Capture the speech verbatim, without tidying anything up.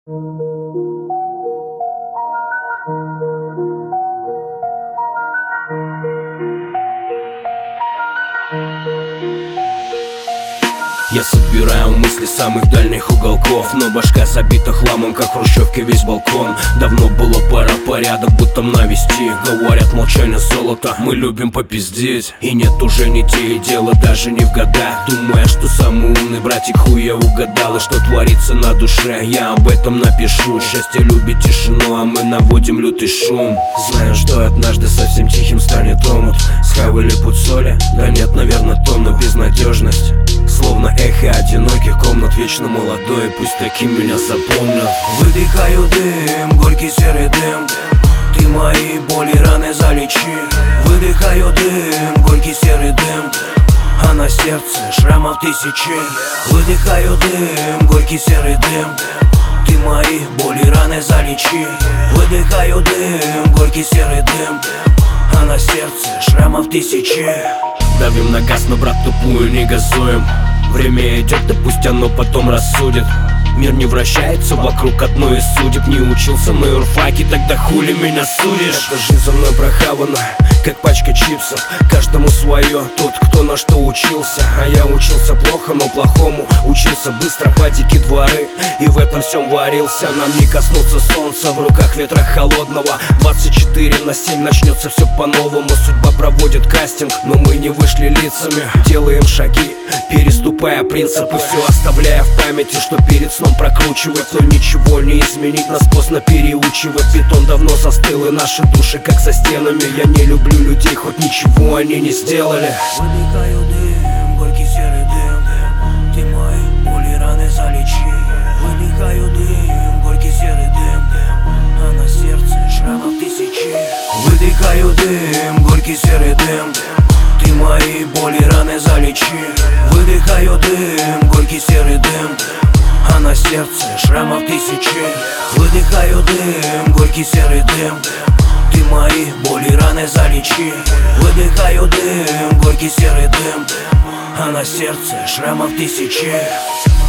Я собираю мысли с самых дальних уголков, но башка забита хламом, как в хрущевке весь балкон. Давно было пора порядок, будто навести. Говорят, молчание золото, мы любим попиздеть. И нет уже ни те, и дело даже не в годах. Думая, что самый умный братик хуя угадал. И что творится на душе, я об этом напишу. Счастье любит тишину, а мы наводим лютый шум. Знаю, что однажды совсем тихим станет омут. Схавали путь соли, да нет, наверное, тонна. Безнадежность, словно эхо одиноких комнат. Вечно молодой, пусть таким меня запомнят. Выдыхаю дым, горький серый дым. Ты мои боли, раны залечи. Выдыхаю дым, горький серый дым. А на сердце шрамов тысячи. Выдыхаю дым, горький серый дым. Ты мои боли, раны залечи. Выдыхаю дым, горький серый дым. А на сердце шрамов тысячи. Давим на газ, но, брат, тупую не газуем. Время идет, да пусть оно потом рассудит. Мир не вращается вокруг одной из судеб. Не учился на юрфаке, тогда хули меня судишь? Эта жизнь за мной прохавана, как пачка чипсов. Каждому свое, тот, кто на что учился. А я учился плохо, но плохому учился быстро, по дикие дворы, и в этом всем варился. Нам не коснуться солнца, в руках ветра холодного. Двадцать четыре на семь начнется все по-новому. Судьба проводит кастинг, но мы не вышли лицами. Делаем шаги, переступая принципы. Все оставляя в памяти, что перед сном прокручивать. Но ничего не изменить, нас поздно переучивать. Бетон давно застыл, и наши души как за стенами. Я не люблю людей, хоть ничего они не сделали. Выдыхаю дым, горький серый дым. Ты мои боли, раны залечи. Выдыхаю дым, горький серый дым. А на сердце шрамов тысячи. Выдыхаю дым, горький серый дым. Ты мои боли, раны залечи. Выдыхаю дым, горький серый дым. А на сердце шрамов тысячи. Выдыхаю дым, горький серый дым. Ты мои боли, раны залечи. Выдыхаю дым, горький серый дым. А на сердце шрамов тысячи.